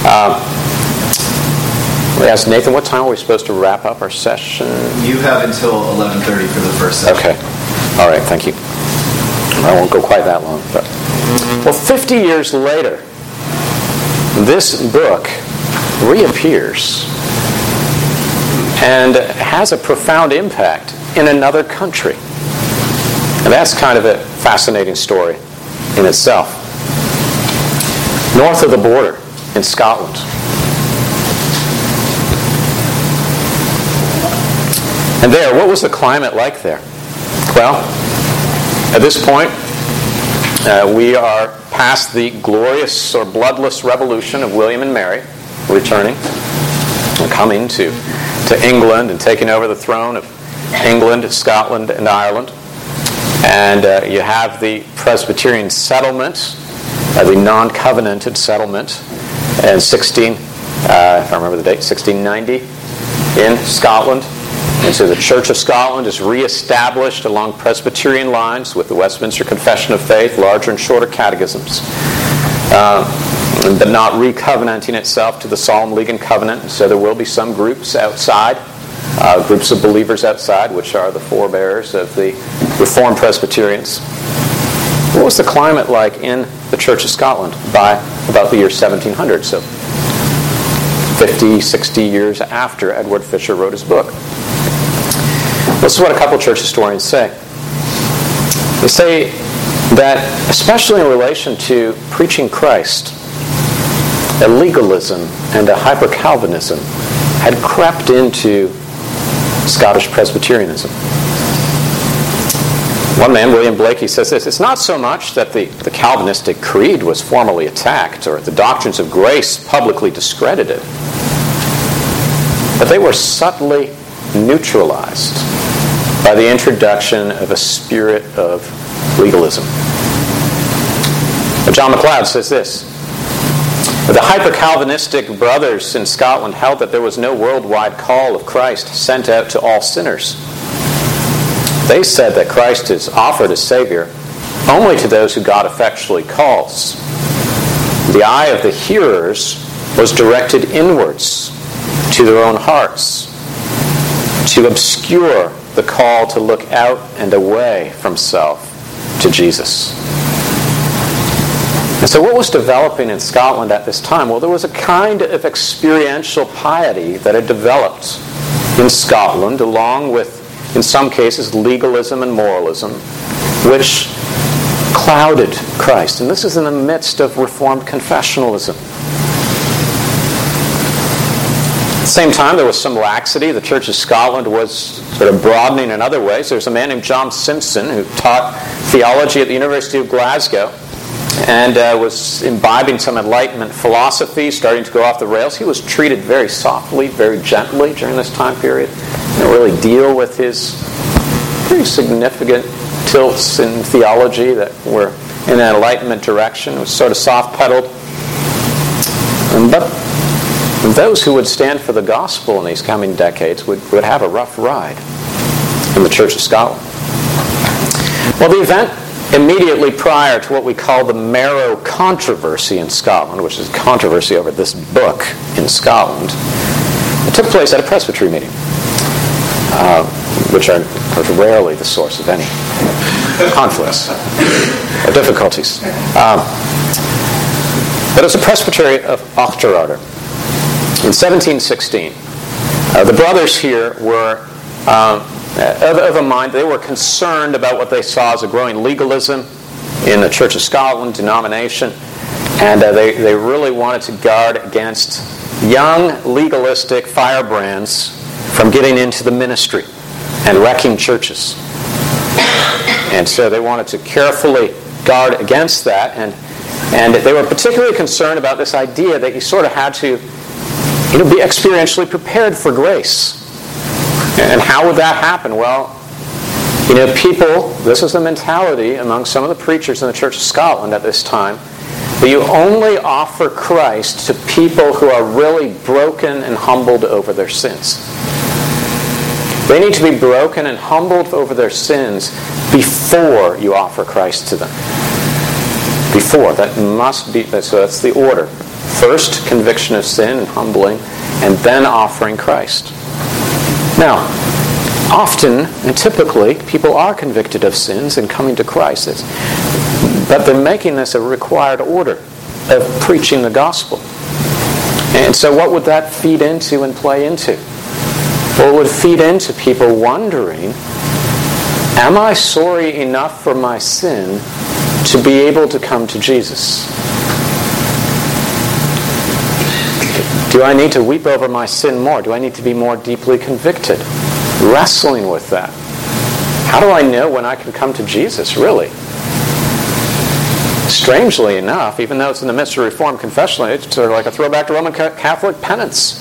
We asked Nathan, what time are we supposed to wrap up our session? You have until 11:30 for the first session. Okay. All right, thank you. I won't go quite that long. But 50 years later, this book reappears and has a profound impact in another country. And that's kind of a fascinating story in itself. North of the border in Scotland. And there, what was the climate like there? Well, at this point, we are past the glorious or bloodless revolution of William and Mary returning and coming to England and taking over the throne of England, Scotland, and Ireland. And you have the Presbyterian settlement, the non-covenanted settlement in if I remember the date, 1690 in Scotland. And so the Church of Scotland is re-established along Presbyterian lines with the Westminster Confession of Faith, larger and shorter catechisms, but not re-covenanting itself to the Solemn League and Covenant. So there will be some groups outside, groups of believers outside, which are the forebears of the Reformed Presbyterians. What was the climate like in the Church of Scotland by about the year 1700, so 50, 60 years after Edward Fisher wrote his book? This is what a couple of church historians say. They say that, especially in relation to preaching Christ, a legalism and a hyper-Calvinism had crept into Scottish Presbyterianism. One man, William Blakey, says this: it's not so much that the Calvinistic creed was formally attacked or the doctrines of grace publicly discredited, but they were subtly neutralized by the introduction of a spirit of legalism. But John MacLeod says this: the hyper-Calvinistic brothers in Scotland held that there was no worldwide call of Christ sent out to all sinners. They said that Christ is offered as Savior only to those who God effectually calls. The eye of the hearers was directed inwards to their own hearts, to obscure the call to look out and away from self to Jesus. And so what was developing in Scotland at this time? Well, there was a kind of experiential piety that had developed in Scotland, along with, in some cases, legalism and moralism, which clouded Christ. And this is in the midst of Reformed confessionalism. At the same time, there was some laxity. The Church of Scotland was sort of broadening in other ways. There's a man named John Simpson who taught theology at the University of Glasgow and was imbibing some Enlightenment philosophy, starting to go off the rails. He was treated very softly, very gently during this time period. He didn't really deal with his pretty significant tilts in theology that were in an Enlightenment direction. It was sort of soft-pedaled. But those who would stand for the gospel in these coming decades would have a rough ride in the Church of Scotland. Well, the event immediately prior to what we call the Marrow Controversy in Scotland, which is a controversy over this book in Scotland, it took place at a presbytery meeting, which are rarely the source of any conflicts or difficulties. But it was a presbytery of Auchterarder. In 1716, the brothers here were of a mind. They were concerned about what they saw as a growing legalism in the Church of Scotland denomination, and they really wanted to guard against young legalistic firebrands from getting into the ministry and wrecking churches. And so they wanted to carefully guard against that, and they were particularly concerned about this idea that you sort of had to be experientially prepared for grace. And how would that happen? Well, people, this is the mentality among some of the preachers in the Church of Scotland at this time, that you only offer Christ to people who are really broken and humbled over their sins. They need to be broken and humbled over their sins before you offer Christ to them. Before. That must be, so that's the order. First, conviction of sin and humbling, and then offering Christ. Now, often and typically, people are convicted of sins and coming to Christ. But they're making this a required order of preaching the gospel. And so what would that feed into and play into? Well, it would feed into people wondering, am I sorry enough for my sin to be able to come to Jesus? Do I need to weep over my sin more? Do I need to be more deeply convicted? Wrestling with that. How do I know when I can come to Jesus, really? Strangely enough, even though it's in the midst of Reformed confession, it's sort of like a throwback to Roman Catholic penance.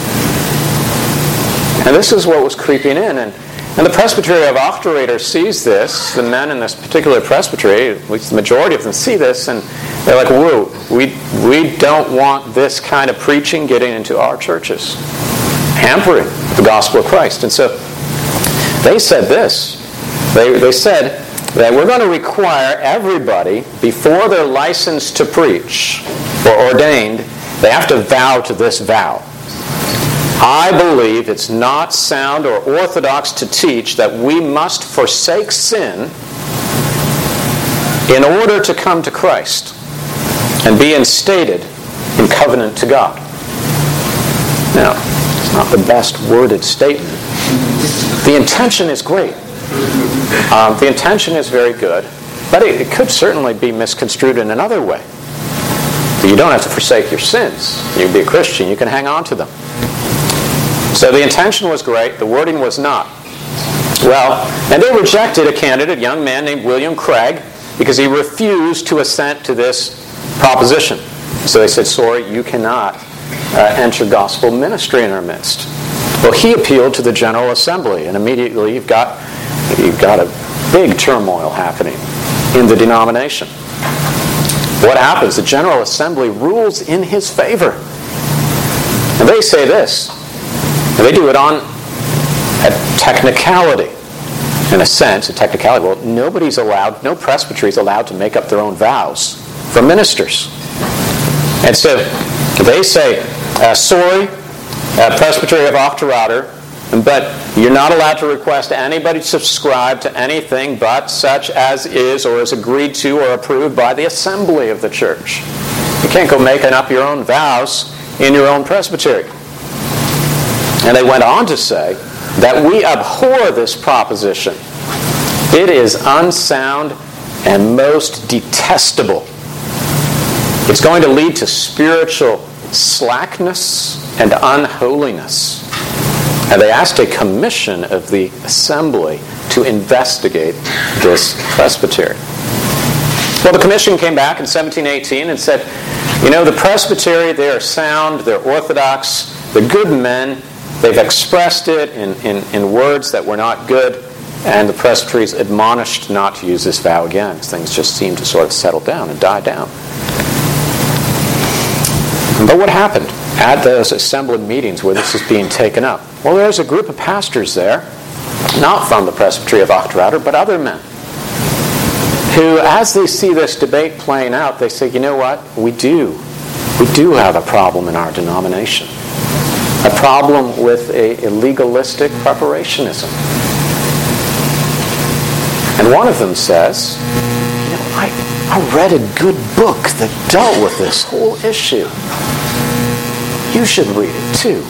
And this is what was creeping in. And the Presbytery of Auchterarder sees this. The men in this particular presbytery, at least the majority of them, see this, and they're like, whoa, we don't want this kind of preaching getting into our churches, hampering the gospel of Christ. And so they said this. They said that we're going to require everybody, before they're licensed to preach or ordained, they have to vow to this vow. I believe it's not sound or orthodox to teach that we must forsake sin in order to come to Christ and be instated in covenant to God. Now, it's not the best worded statement. The intention is great. The intention is very good, but it could certainly be misconstrued in another way. You don't have to forsake your sins. You can be a Christian. You can hang on to them. So the intention was great. The wording was not. Well, and they rejected a candidate, a young man named William Craig, because he refused to assent to this proposition. So they said, sorry, you cannot enter gospel ministry in our midst. Well, he appealed to the General Assembly, and immediately you've got a big turmoil happening in the denomination. What happens? The General Assembly rules in his favor. And they say this, and they do it on a technicality. In a sense, a technicality. Well, nobody's allowed, no presbytery is allowed to make up their own vows for ministers. And so they say, sorry, Presbytery of Auchterarder, but you're not allowed to request anybody to subscribe to anything but such as is or is agreed to or approved by the assembly of the church. You can't go making up your own vows in your own presbytery. And they went on to say that we abhor this proposition. It is unsound and most detestable. It's going to lead to spiritual slackness and unholiness. And they asked a commission of the assembly to investigate this presbytery. Well, the commission came back in 1718 and said, the presbytery, they are sound, they're orthodox, they're good men, they've expressed it in words that were not good, and the presbytery is admonished not to use this vow again. Things just seem to sort of settle down and die down. But what happened at those assembly meetings where this is being taken up? Well, there's a group of pastors there, not from the Presbytery of Auchterarder, but other men, who, as they see this debate playing out, they say, you know what? We do have a problem in our denomination. A problem with a legalistic preparationism. And one of them says, I read a good book that dealt with this whole issue. You should read it too.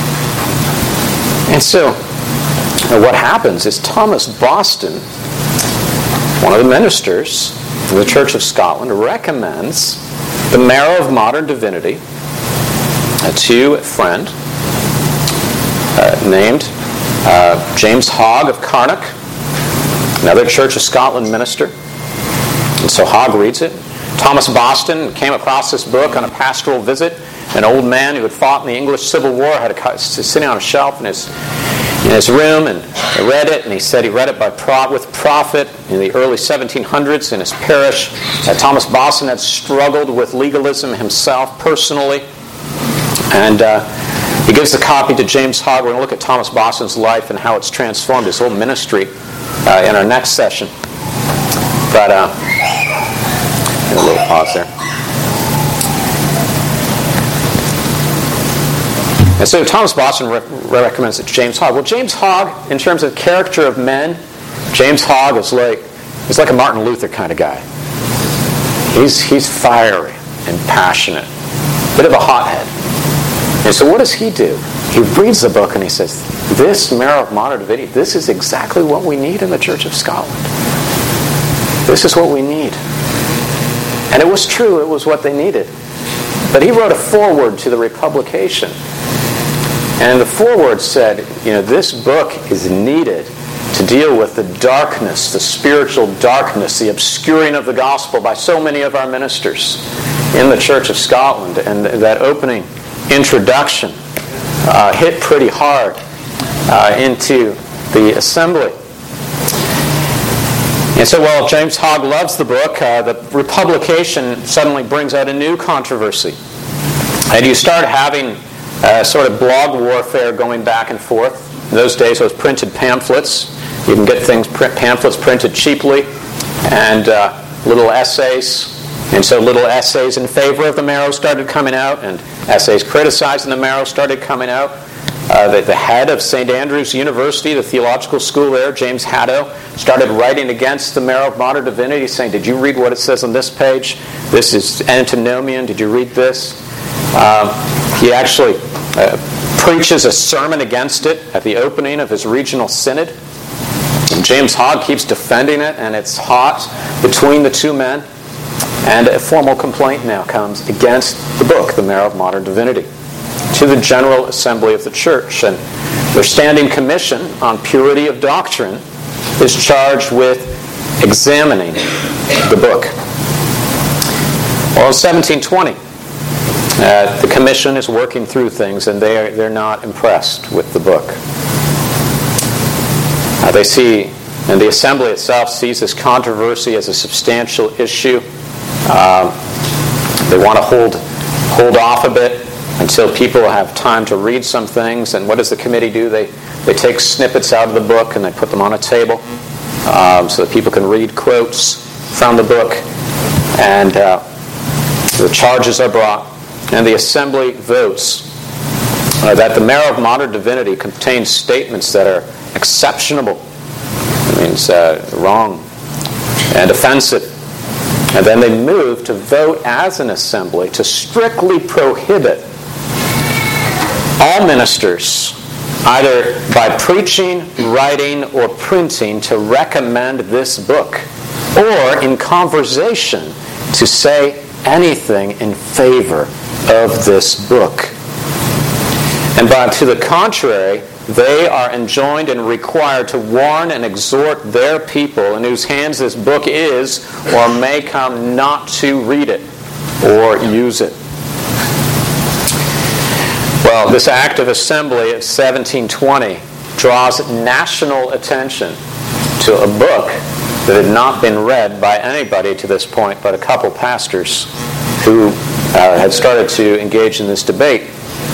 And so, what happens is Thomas Boston, one of the ministers of the Church of Scotland, recommends the Marrow of Modern Divinity to a friend named James Hogg of Carnock, another Church of Scotland minister. And so Hogg reads it. Thomas Boston came across this book on a pastoral visit. An old man who had fought in the English Civil War had sitting on a shelf in his room, and he read it, and he said he read it with profit in the early 1700s in his parish. Thomas Boston had struggled with legalism himself personally, and he gives the copy to James Hogg. We're going to look at Thomas Boston's life and how it's transformed his whole ministry in our next session. But a little pause there. And so Thomas Boston recommends it to James Hogg. Well, James Hogg, in terms of character of men, James Hogg is like a Martin Luther kind of guy. He's fiery and passionate, bit of a hothead. And so what does he do? He reads the book and he says, this Marrow of Mater Divini, this is exactly what we need in the Church of Scotland. This is what we need. And it was true, it was what they needed. But he wrote a foreword to the republication. And the foreword said, this book is needed to deal with the darkness, the spiritual darkness, the obscuring of the gospel by so many of our ministers in the Church of Scotland. And that opening introduction hit pretty hard into the assembly. And so while James Hogg loves the book, the republication suddenly brings out a new controversy. And you start having sort of blog warfare going back and forth. In those days, those printed pamphlets. You can get pamphlets printed cheaply, and little essays. And so little essays in favor of the Marrow started coming out, and essays criticizing the Marrow started coming out. The head of St. Andrew's University, the theological school there, James Haddo, started writing against the Marrow of Mater Divinity, saying, did you read what it says on this page? This is antinomian. Did you read this? He actually preaches a sermon against it at the opening of his regional synod. And James Hogg keeps defending it, and it's hot between the two men. And a formal complaint now comes against the book, The Marrow of Mater Divinity, to the General Assembly of the Church. And their standing commission on purity of doctrine is charged with examining the book. Well, in 1720, the commission is working through things, and they're not impressed with the book. They see, and the assembly itself sees this controversy as a substantial issue. They want to hold off a bit until people have time to read some things. And what does the committee do? They take snippets out of the book and they put them on a table so that people can read quotes from the book. And the charges are brought, and the assembly votes that the Marrow of Mater Divinity contains statements that are exceptionable. It means wrong and offensive. And then they move to vote as an assembly to strictly prohibit all ministers, either by preaching, writing, or printing, to recommend this book, or in conversation to say anything in favor of this book. And to the contrary, they are enjoined and required to warn and exhort their people in whose hands this book is or may come not to read it or use it. Well, this act of assembly of 1720 draws national attention to a book that had not been read by anybody to this point but a couple pastors who had started to engage in this debate.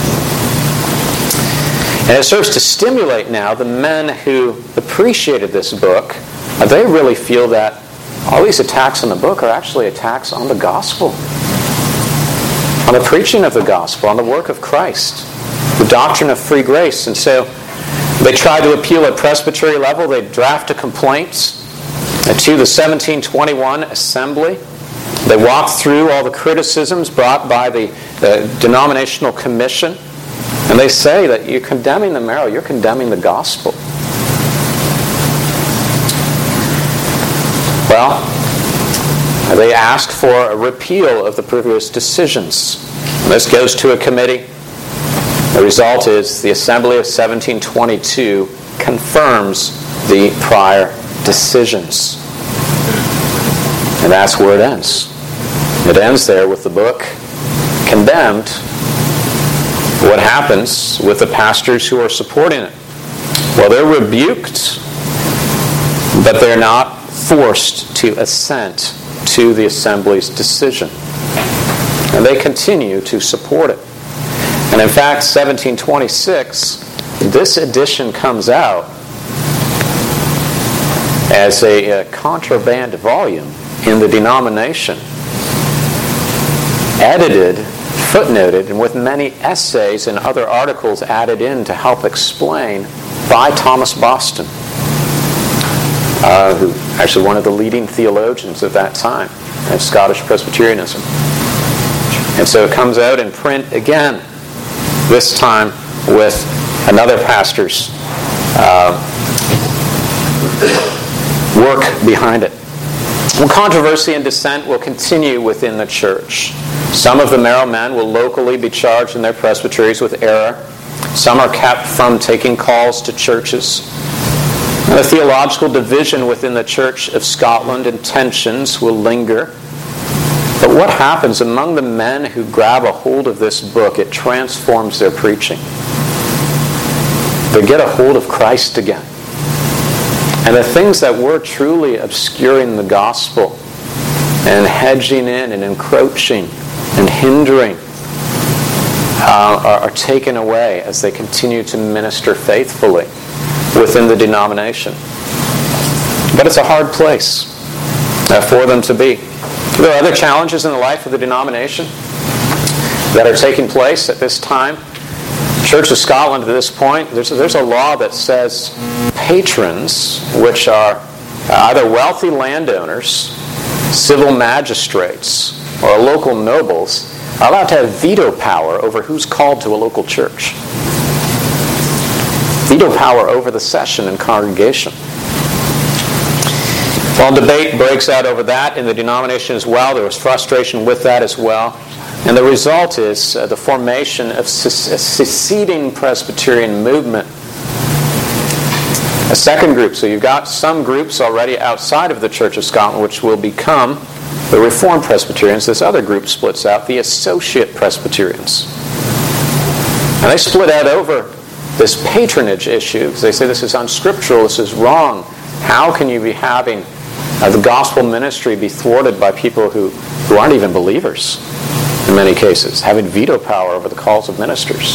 And it serves to stimulate now the men who appreciated this book. They really feel that all these attacks on the book are actually attacks on the gospel, on the preaching of the gospel, on the work of Christ, the doctrine of free grace. And so they try to appeal at presbytery level. They draft a complaint to the 1721 assembly. They walk through all the criticisms brought by the denominational commission. And they say that you're condemning the Marrow, you're condemning the gospel. Well, they ask for a repeal of the previous decisions. And this goes to a committee. The result is the Assembly of 1722 confirms the prior decisions. And that's where it ends. It ends there with the book condemned. What happens with the pastors who are supporting it? Well, they're rebuked, but they're not forced to assent to the assembly's decision. And they continue to support it. And in fact, 1726, this edition comes out as a contraband volume in the denomination, edited, footnoted, and with many essays and other articles added in to help explain by Thomas Boston, who actually one of the leading theologians of that time of Scottish Presbyterianism. And so it comes out in print again. this time with another pastor's work behind it. Well, controversy and dissent will continue within the church. Some of the Merrill men will locally be charged in their presbyteries with error. Some are kept from taking calls to churches. The theological division within the Church of Scotland and tensions will linger. But what happens among the men who grab a hold of this book? It transforms their preaching. They get a hold of Christ again. And the things that were truly obscuring the gospel and hedging in and encroaching and hindering are taken away as they continue to minister faithfully within the denomination. But it's a hard place for them to be. There are other challenges in the life of the denomination that are taking place at this time. Church of Scotland at this point, there's a law that says patrons, which are either wealthy landowners, civil magistrates, or local nobles, are allowed to have veto power over who's called to a local church. Veto power over the session and congregation. Well, debate breaks out over that in the denomination as well. There was frustration with that as well. And the result is the formation of a seceding Presbyterian movement. A second group. So you've got some groups already outside of the Church of Scotland which will become the Reformed Presbyterians. This other group splits out, the Associate Presbyterians. And they split out over this patronage issue because they say this is unscriptural, this is wrong. How can you be having the gospel ministry be thwarted by people who aren't even believers in many cases, having veto power over the calls of ministers?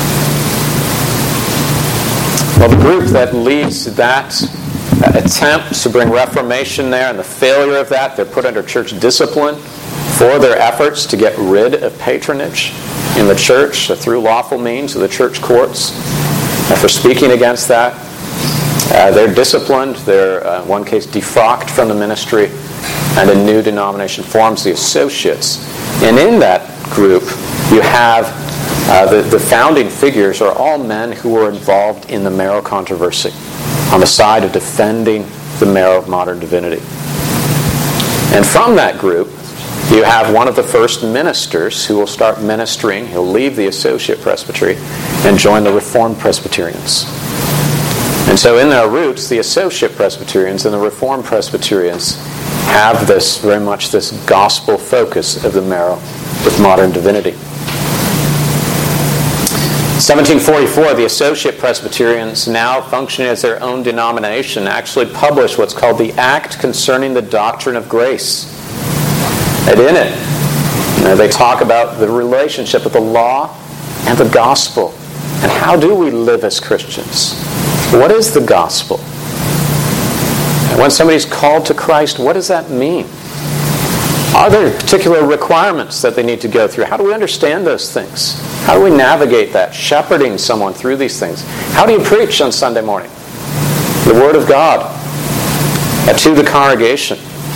Well, the group that leads that attempt to bring reformation there and the failure of that, they're put under church discipline for their efforts to get rid of patronage in the church through lawful means of the church courts. And for speaking against that, they're disciplined. They're, in one case, defrocked from the ministry, and a new denomination forms, the Associates. And in that group, you have the founding figures are all men who were involved in the Marrow controversy, on the side of defending the Marrow of modern divinity. And from that group, you have one of the first ministers who will start ministering. He'll leave the Associate Presbytery and join the Reformed Presbyterians. And so in their roots, the Associate Presbyterians and the Reformed Presbyterians have very much this gospel focus of the Marrow with modern divinity. 1744, the Associate Presbyterians, now functioning as their own denomination, actually published what's called the Act Concerning the Doctrine of Grace. And in it, they talk about the relationship of the law and the gospel. And how do we live as Christians? What is the gospel? And when somebody's called to Christ, what does that mean? Are there particular requirements that they need to go through? How do we understand those things? How do we navigate that, shepherding someone through these things? How do you preach on Sunday morning? The Word of God to the congregation.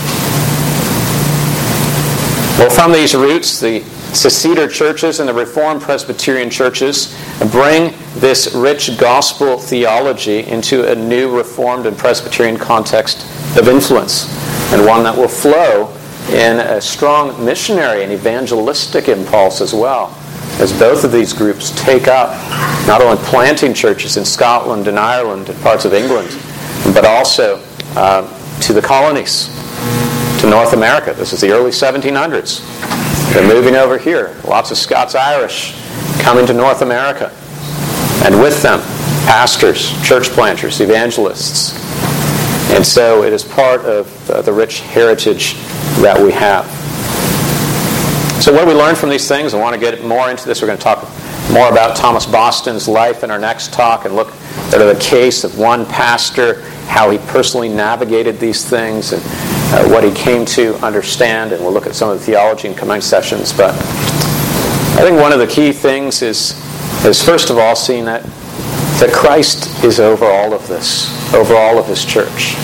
Well, from these roots, the seceder churches and the Reformed Presbyterian churches bring this rich gospel theology into a new Reformed and Presbyterian context of influence, and one that will flow in a strong missionary and evangelistic impulse as well, as both of these groups take up not only planting churches in Scotland and Ireland and parts of England, but also to the colonies, to North America. This is the early 1700s. They're moving over here. Lots of Scots-Irish coming to North America. And with them, pastors, church planters, evangelists. And so it is part of the rich heritage that we have. So what do we learn from these things? I want to get more into this. We're going to talk more about Thomas Boston's life in our next talk and look at the case of one pastor, how he personally navigated these things and what he came to understand. And we'll look at some of the theology in coming sessions. But I think one of the key things is first of all seeing that Christ is over all of this, over all of His church.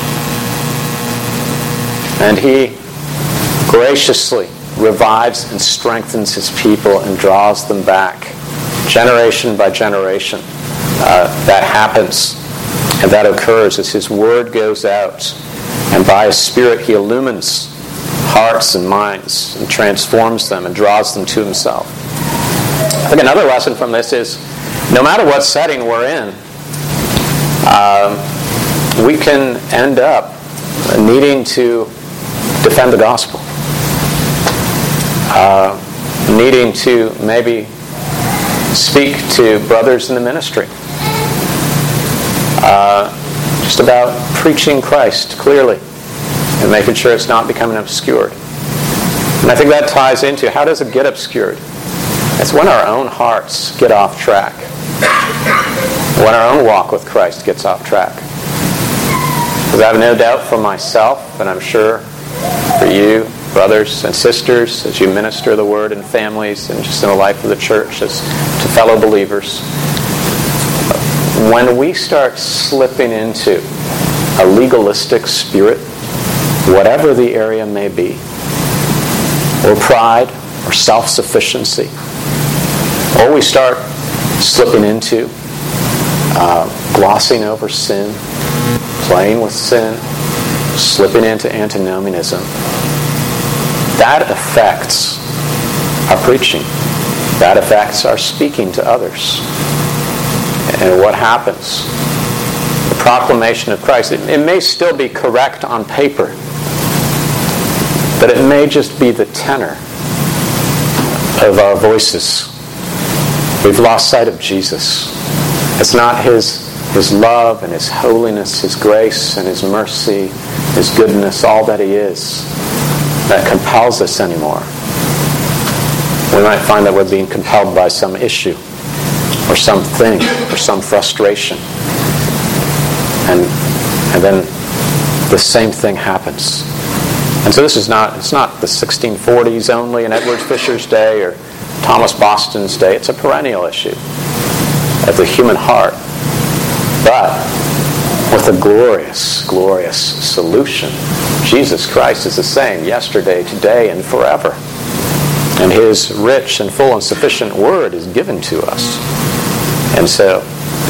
And He graciously revives and strengthens His people and draws them back generation by generation. That happens, and that occurs as His Word goes out, and by His Spirit He illumines hearts and minds and transforms them and draws them to Himself. I think another lesson from this is, no matter what setting we're in, we can end up needing to defend the gospel. Needing to maybe speak to brothers in the ministry. Just about preaching Christ clearly and making sure it's not becoming obscured. And I think that ties into, how does it get obscured? It's when our own hearts get off track. When our own walk with Christ gets off track. Because I have no doubt for myself, and I'm sure for you, brothers and sisters, as you minister the Word in families and just in the life of the church, as to fellow believers, when we start slipping into a legalistic spirit, whatever the area may be, or pride, or self-sufficiency, or we start slipping into glossing over sin, playing with sin, slipping into antinomianism, that affects our preaching. That affects our speaking to others. And what happens? The proclamation of Christ, it may still be correct on paper, but it may just be the tenor of our voices. We've lost sight of Jesus. It's not His love and His holiness, His grace and His mercy, His goodness, all that He is, that compels us anymore. We might find that we're being compelled by some issue or something or some frustration. And then the same thing happens. And so it's not the 1640s only in Edward Fisher's day or Thomas Boston's day. It's a perennial issue of the human heart. But with a glorious, glorious solution. Jesus Christ is the same yesterday, today, and forever. And His rich and full and sufficient Word is given to us. And so,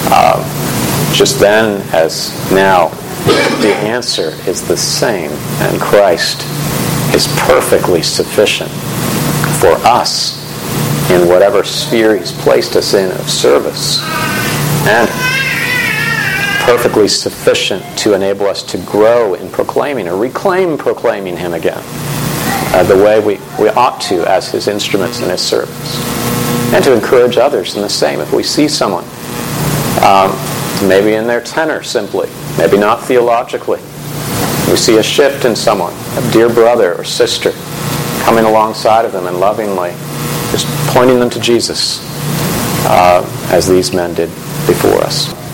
just then as now, the answer is the same. And Christ is perfectly sufficient for us in whatever sphere He's placed us in of service. And perfectly sufficient to enable us to grow in proclaiming or reclaim proclaiming Him again the way we ought to as His instruments in His service. And to encourage others in the same. If we see someone, maybe in their tenor simply, maybe not theologically, we see a shift in someone, a dear brother or sister, coming alongside of them and lovingly just pointing them to Jesus as these men did before us.